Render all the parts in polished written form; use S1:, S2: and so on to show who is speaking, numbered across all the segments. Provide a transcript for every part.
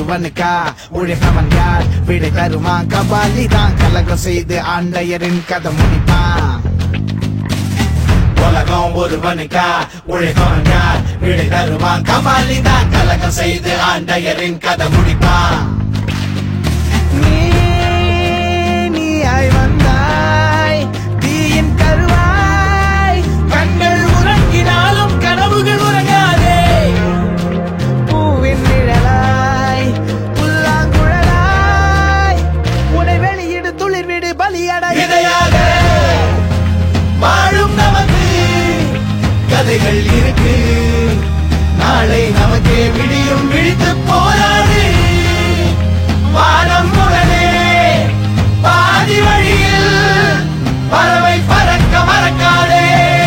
S1: ஒருவனுக்கா உழைப்பவன் யார் விடை தருமா கபாலி தான் கலகம் செய்து ஆண்டையரின் கதை முடிப்பான் உலகம் ஒருவனுக்கா உழைப்பவன் யார் விடை தருவான் கபாலி தான் கலகம் செய்து ஆண்டையரின் கதை முடிப்பான் நீயாய் வந்தாய் தீயின் கருவாய் கண்கள் உறங்கினாலும் கனவுகள் உறங்காதே பூவின் நிழலாய் புல்லாங்குழலாய் உன்னை வெளியிடு துளிர்விடு பலியடையாக வாழும் நமக்கு கதைகள் இருக்கு நாளை நமக்கே விடியும் விழித்து போராடு வானம் உடனே பாதி வழியில் பறவை பறக்க மறக்காதே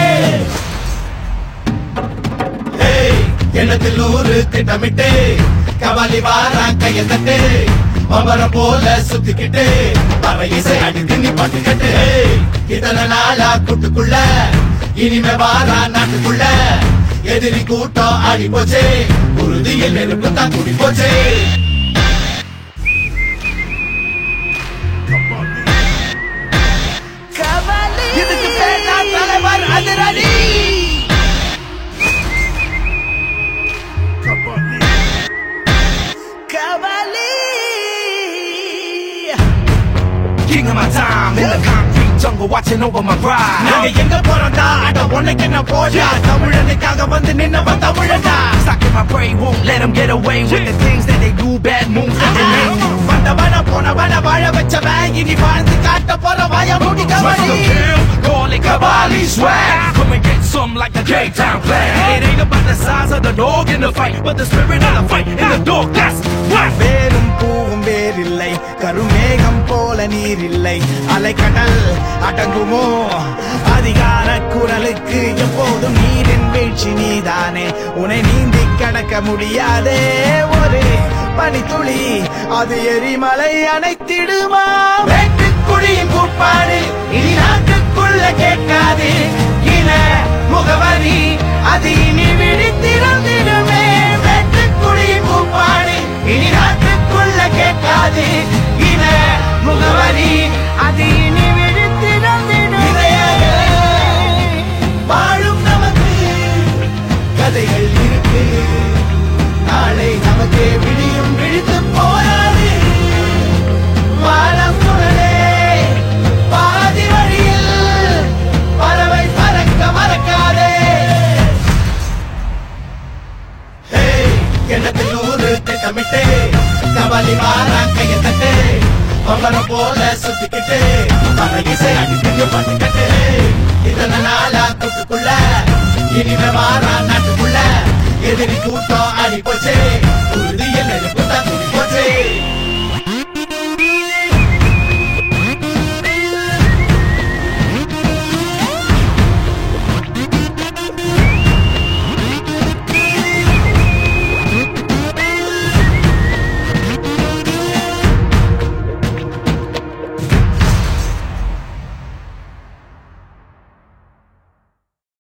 S1: எண்ணத்தில் ஊரு திட்டமிட்டு கபாலி வாரான் கையை தட்டு மமரம் போல சுத்திக்கிட்டு பற இசை அடித்து நீ பட்டுக்கிட்டு இத்தனை நாளா கூட்டுக்குள்ள இனிமே வாரா நாட்டுக்குள்ள எதிரி கூட்டம் ஆடி போச்சு உறுதியில் நெருப்பு தான் கூடி போச்சு இதுக்கு பேர் தான் தலைவர் அதிரடி Kabali King of my time in the concrete jungle watching over my bride நாங்க எங்க போறோம்டா அட உனக்கு என்ன போடா தமிழனுக்காக வந்து நின்னவன் தமிழன்டா Stuck in my brain won't let them get away with the things that they do bad moves that they make வந்தவன போனவன வாழ வச்சவன் இனி வாழ்ந்து காட்ட போற வாய மூடி Kabali call it Kabali swag come and get some like the J-Town clan it ain't about the size of the dog in the fight but the spirit of the fight in the dog that's what வேரும் பூவும் வேறில்லை கருமேகம் போல நீரில்லை அலைக்கடல் அடங்குமோ அதிகார குரலுக்கு எப்போதும் நீரின் வீழ்ச்சி நீதானே உன்னை நீந்தி கடக்க முடியாதே ஒரு பனித்துளி அது எரிமலை அணைத்திடுமா வெட்டுக்குழியின் கூப்பாடு இனி